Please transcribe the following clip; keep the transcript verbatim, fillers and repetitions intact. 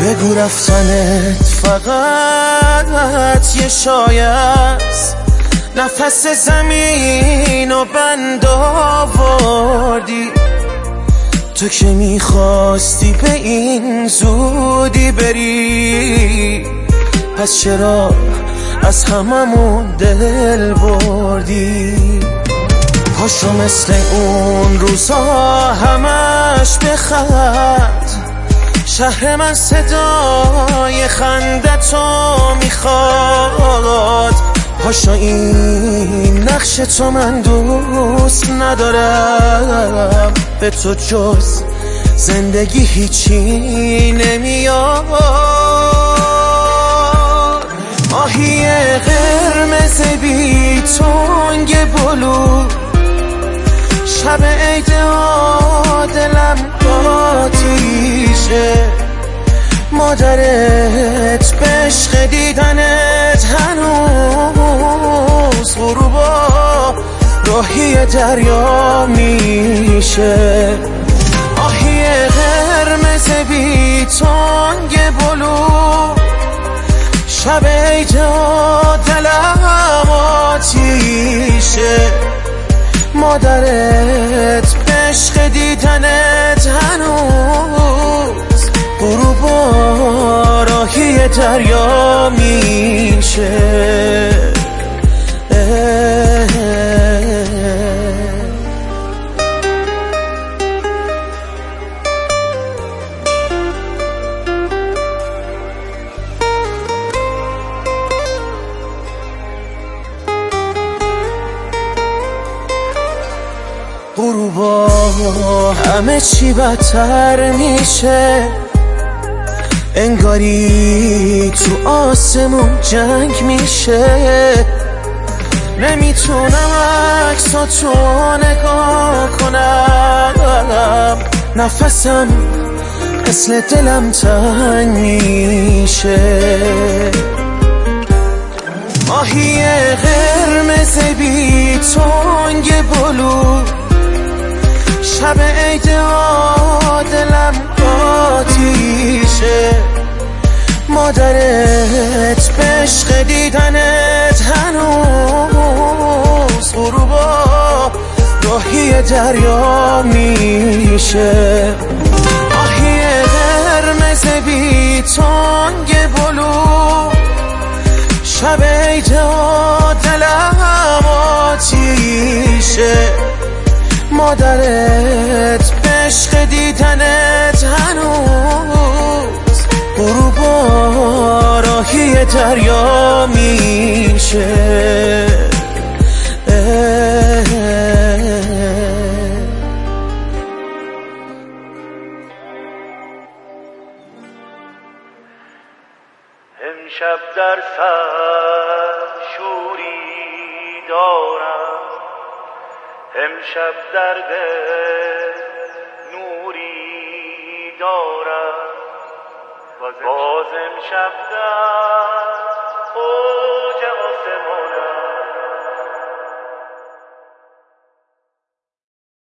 بگو رفتنت فقط یه شایه است، نفس زمین و بند آوردی. تو که میخواستی به این زودی بری، پس چرا از هممون دل بردی؟ پاشو مثل اون روزا همش بخند، شهر من صدای خندتو میخواد. پاشو این نقش تو من دوست ندارم، به تو جز زندگی هیچی نمیاد. ماهی قرمز بی تنگ بلو، شب عید دلم آتیشه. مادرت به عشق دیدنت هنوز غروبا راهی دریا میشه. آهی قرمز بی تنگ بلو، شب عید دلم آتیشه. مادرت به عشق دیدنت هنوز غروبا راهی دریا میشه. غروبا همه چی بدتر میشه، انگاری تو آسمون جنگ میشه. نمیتونم عکساتو نگاه کنم، نفسم مثل دلم تنگ میشه. ماهی قرمز بی تنگ بلو، شب عید دلم آتیشه. مادرت به عشق دیدنت هنوز غروبا راهی دریا میشه. آهی قرمز بی تنگ بلو، شب عید دلم آتیشه. مادرت به عشق دیدنت هنوز غروبا راهی دریا میشه. امشب در سر شوری دارم، امشب در دل نوری دارم، باز امشب در